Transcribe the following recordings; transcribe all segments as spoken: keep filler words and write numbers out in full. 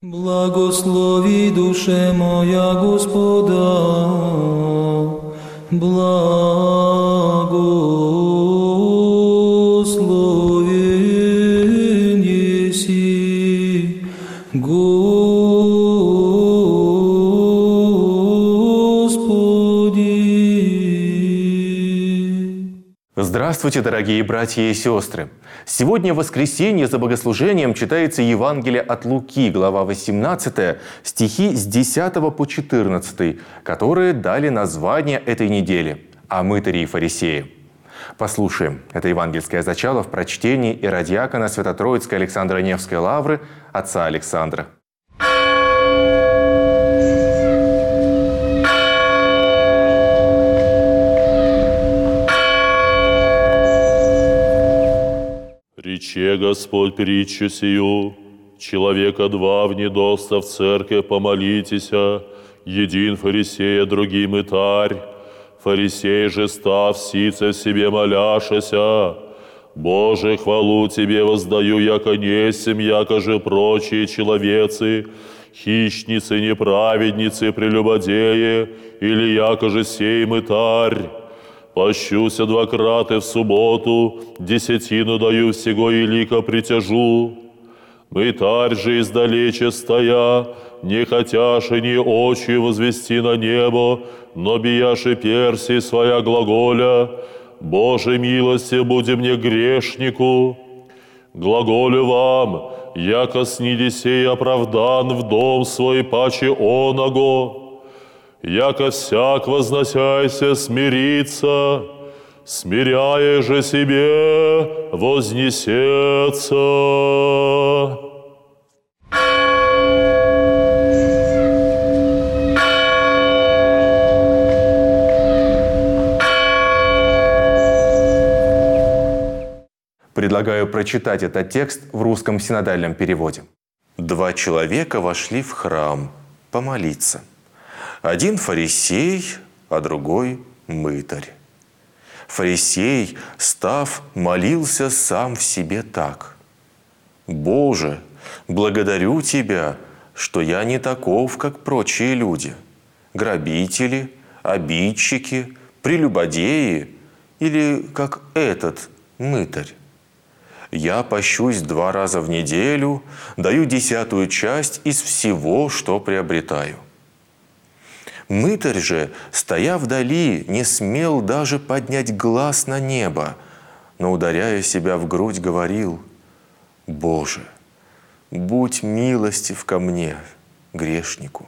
Благослови, душе моя, Господа, благословен еси, Господи. Здравствуйте, дорогие братья и сестры! Сегодня в воскресенье за богослужением читается Евангелие от Луки, глава восемнадцатая, стихи с десятого по четырнадцатый, которые дали название этой недели «О мытаре и фарисее». Послушаем это евангельское зачало в прочтении иродиакона Свято-Троицкой Александро-Невской лавры отца Александра. Рече Господь притчу сию: человека два внедоста в церковь помолитеся, един фарисея, другим мытарь. Фарисей же, став сице в себе моляшася: Боже, хвалу Тебе воздаю, яко несем, яко же прочие человецы, хищницы, неправедницы, прелюбодеи, или яко же сей мытарь. Пощуся двакраты в субботу, десятину даю всего и лика притяжу. Мытарь же издалече стоя, не хотяши ни очи возвести на небо, но бияши перси своя глаголя: Боже, милости буди мне грешнику. Глаголю вам, яко сниди сей оправдан в дом свой паче оного. Яко всяк возносяйся смирится, смиряя же себе вознесется. Предлагаю прочитать этот текст в русском синодальном переводе. Два человека вошли в храм помолиться. Один фарисей, а другой мытарь. Фарисей, став, молился сам в себе так: «Боже, благодарю Тебя, что я не таков, как прочие люди, грабители, обидчики, прелюбодеи или как этот мытарь. Я пощусь два раза в неделю, даю десятую часть из всего, что приобретаю». Мытарь же, стоя вдали, не смел даже поднять глаз на небо, но, ударяя себя в грудь, говорил: «Боже, будь милостив ко мне, грешнику».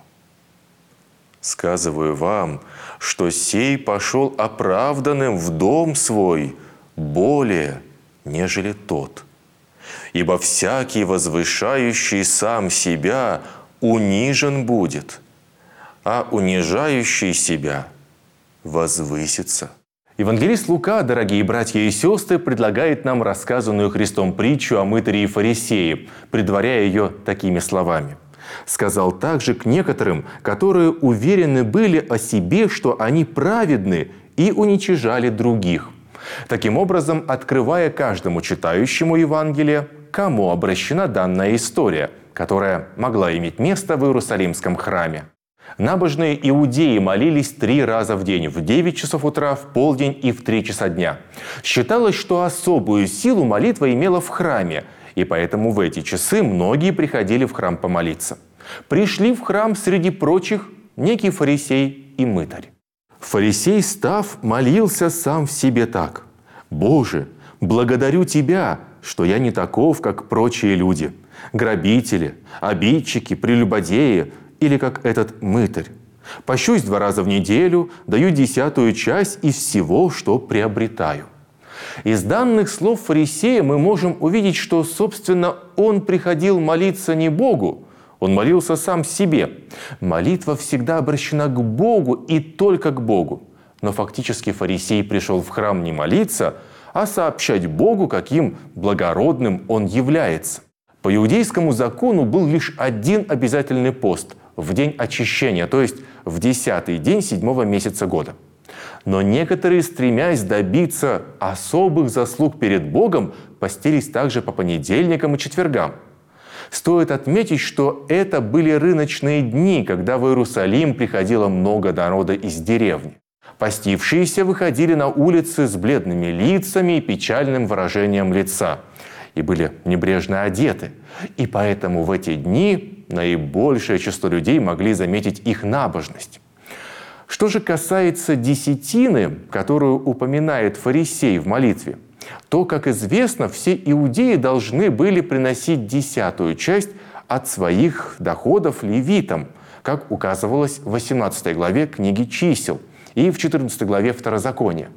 Сказываю вам, что сей пошел оправданным в дом свой более, нежели тот. Ибо всякий, возвышающий сам себя, унижен будет, а унижающий себя возвысится». Евангелист Лука, дорогие братья и сестры, предлагает нам рассказанную Христом притчу о мытаре и фарисее, предваряя ее такими словами: «Сказал также к некоторым, которые уверены были о себе, что они праведны, и уничижали других». Таким образом, открывая каждому читающему Евангелие, кому обращена данная история, которая могла иметь место в Иерусалимском храме. Набожные иудеи молились три раза в день, в девять часов утра, в полдень и в три часа дня. Считалось, что особую силу молитва имела в храме, и поэтому в эти часы многие приходили в храм помолиться. Пришли в храм среди прочих некий фарисей и мытарь. Фарисей, став, молился сам в себе так: «Боже, благодарю Тебя, что я не таков, как прочие люди, грабители, обидчики, прелюбодеи, или как этот мытарь. Пощусь два раза в неделю, даю десятую часть из всего, что приобретаю». Из данных слов фарисея мы можем увидеть, что, собственно, он приходил молиться не Богу, он молился сам себе. Молитва всегда обращена к Богу и только к Богу. Но фактически фарисей пришел в храм не молиться, а сообщать Богу, каким благородным он является. По иудейскому закону был лишь один обязательный пост – в день очищения, то есть в десятый день седьмого месяца года. Но некоторые, стремясь добиться особых заслуг перед Богом, постились также по понедельникам и четвергам. Стоит отметить, что это были рыночные дни, когда в Иерусалим приходило много народа из деревни. Постившиеся выходили на улицы с бледными лицами и печальным выражением лица и были небрежно одеты. И поэтому в эти дни наибольшее число людей могли заметить их набожность. Что же касается десятины, которую упоминает фарисей в молитве, то, как известно, все иудеи должны были приносить десятую часть от своих доходов левитам, как указывалось в восемнадцатой главе книги «Чисел» и в четырнадцатой главе Второзакония.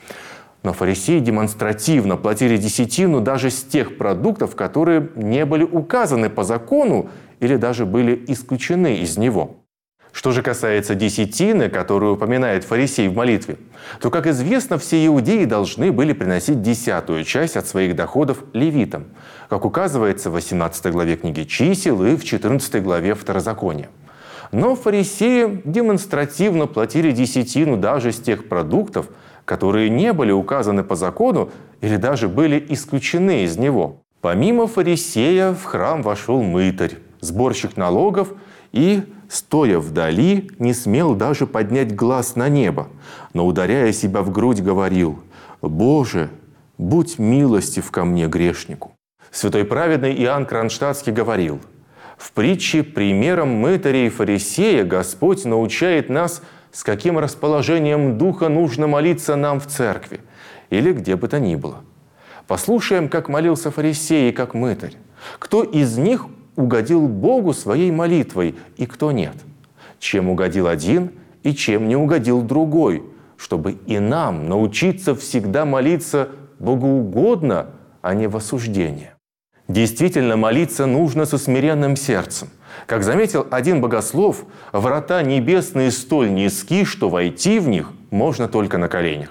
Но фарисеи демонстративно платили десятину даже с тех продуктов, которые не были указаны по закону или даже были исключены из него. Что же касается десятины, которую упоминает фарисей в молитве, то, как известно, все иудеи должны были приносить десятую часть от своих доходов левитам, как указывается в восемнадцатой главе книги «Чисел» и в четырнадцатой главе Второзакония. Но фарисеи демонстративно платили десятину даже с тех продуктов, которые не были указаны по закону или даже были исключены из него. Помимо фарисея в храм вошел мытарь, сборщик налогов, и, стоя вдали, не смел даже поднять глаз на небо, но, ударяя себя в грудь, говорил: «Боже, будь милостив ко мне, грешнику». Святой праведный Иоанн Кронштадтский говорил: «В притче примером мытаря и фарисея Господь научает нас, с каким расположением духа нужно молиться нам в церкви или где бы то ни было. Послушаем, как молился фарисей и как мытарь. Кто из них угодил Богу своей молитвой и кто нет? Чем угодил один и чем не угодил другой, чтобы и нам научиться всегда молиться богоугодно, а не в осуждение». Действительно, молиться нужно со смиренным сердцем. Как заметил один богослов, врата небесные столь низки, что войти в них можно только на коленях.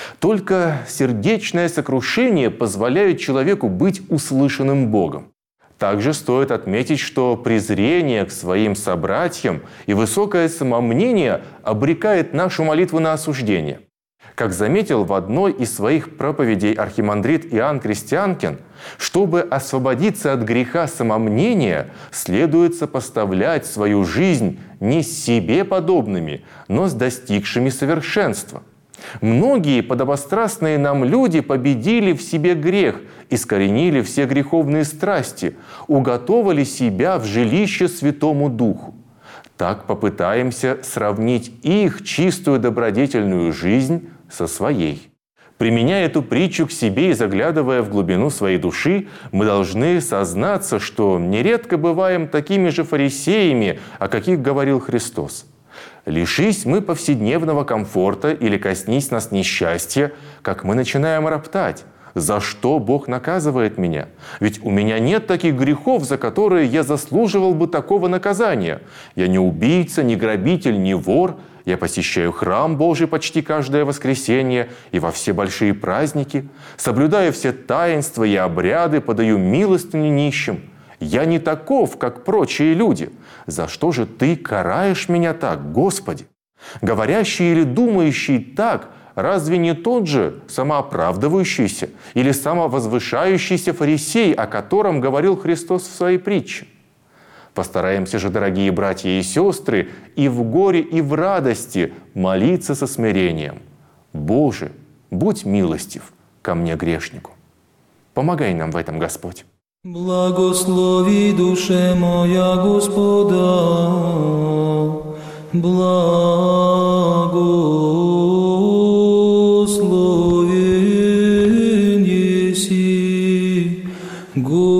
Только сердечное сокрушение позволяет человеку быть услышанным Богом. Также стоит отметить, что презрение к своим собратьям и высокое самомнение обрекает нашу молитву на осуждение. Как заметил в одной из своих проповедей архимандрит Иоанн Крестьянкин, чтобы освободиться от греха самомнения, следует сопоставлять свою жизнь не с себе подобными, но с достигшими совершенства. Многие подобострастные нам люди победили в себе грех, искоренили все греховные страсти, уготовили себя в жилище Святому Духу. Так попытаемся сравнить их чистую добродетельную жизнь со своей. Применяя эту притчу к себе и заглядывая в глубину своей души, мы должны сознаться, что нередко бываем такими же фарисеями, о каких говорил Христос. Лишись мы повседневного комфорта или коснись нас несчастья, как мы начинаем роптать: «За что Бог наказывает меня? Ведь у меня нет таких грехов, за которые я заслуживал бы такого наказания. Я не убийца, не грабитель, не вор. Я посещаю храм Божий почти каждое воскресенье и во все большие праздники. Соблюдаю все таинства и обряды, подаю милостыню нищим. Я не таков, как прочие люди. За что же Ты караешь меня так, Господи?» Говорящий или думающий так, разве не тот же самооправдывающийся или самовозвышающийся фарисей, о котором говорил Христос в своей притче? Постараемся же, дорогие братья и сестры, и в горе, и в радости молиться со смирением: «Боже, будь милостив ко мне, грешнику». Помогай нам в этом, Господь. Благослови душе моя Господа, благословен еси, Господи.